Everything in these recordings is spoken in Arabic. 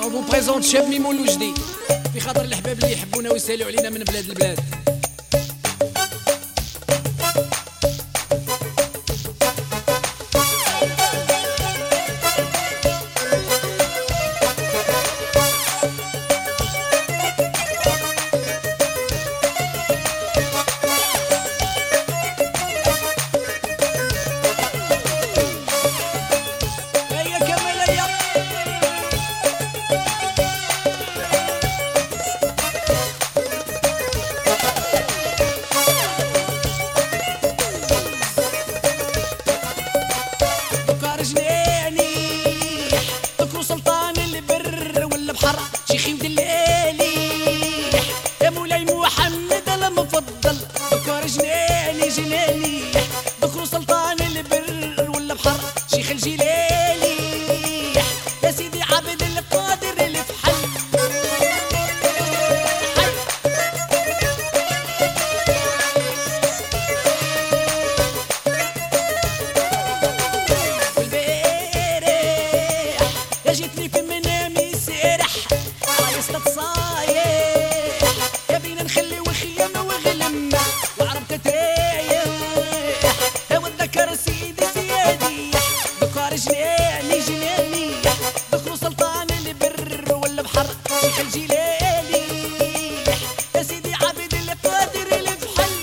On vous présente شاب ميمون وجدي في خاطر الأحباب اللي يحبونا ويسالوا علينا من بلاد البلاد. شيخي ودلالي يا مولاي محمد المفضل ذكر جناني جناني ذكر سلطان البر والبحر شيخ الجلالي يا سيدي عبد القادر الفحل والبارح يا جيتني في منامي سارح صايح يا بينا نخلي وخيام وغلم وعرب تتايح والذكر سيدي سيادي ذكر جناني جناني ذكر سلطان البر والبحر شيخ الجلالي يا سيدي عبد القادر الفحل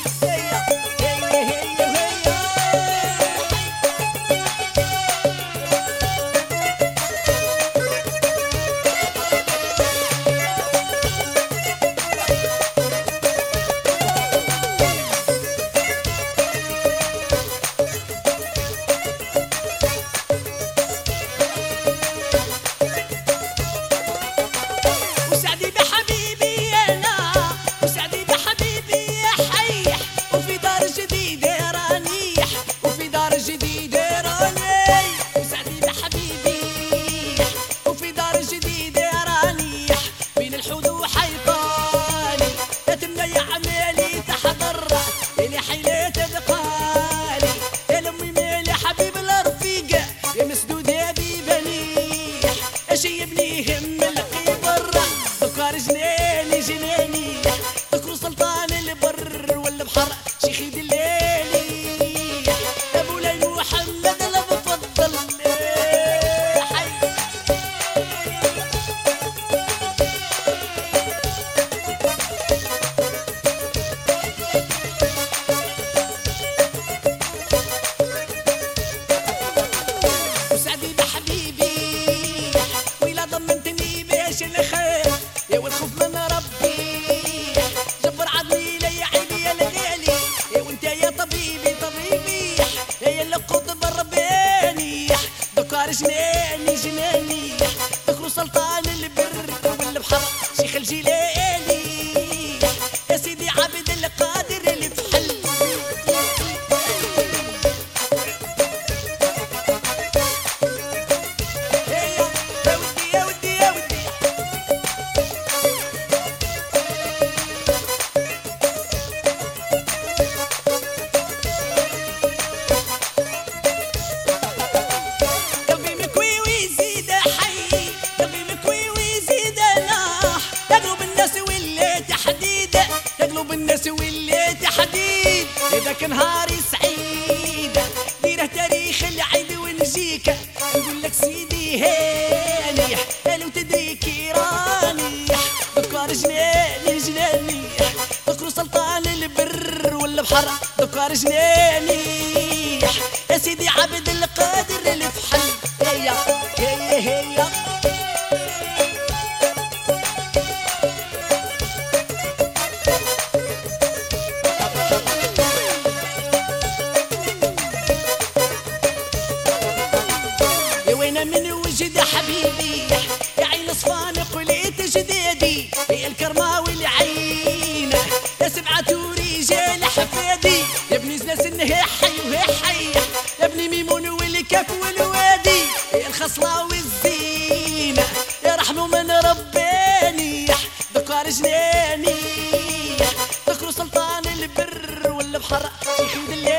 شيبني هم القبر ذكر جناني جناني ذكر سلطان البر والبحر شيخي دلالي يا مولاي محمد المفضل وسعدي بحبيبي ضمنتني باش الخير يا والخوف من ربي جبر عظمي لي عيني يا الغالي يا وانت يا طبيبي طبيبي يا اللي قطب الرباني ذكر جناني جناني ذكر سلطان البر والبحر شيخ الجلالي يا سيدي عبد القادر الفحل يقلب الناس واللي تحديد إذاك نهاري سعيد ديره تاريخ العيد ونجيك نقول لك سيدي هاني لو تدريك راني ذكر جناني جناني ذكر سلطان البر والبحر ذكر جناني يا سيدي عبد القادر الفحل هيا هيا هيا من وجد حبيبي يا عين صفاني قليت جدادي يا الكرماوي العين يا سبعة رجال حفادي يا ابن زناس انه حي وهي حي يا ابن ميمون والكاف والوادي يا الخصلة والزينة يا رحمه من رباني ذكر جناني ذكر سلطان البر والبحر شيخي ودلالي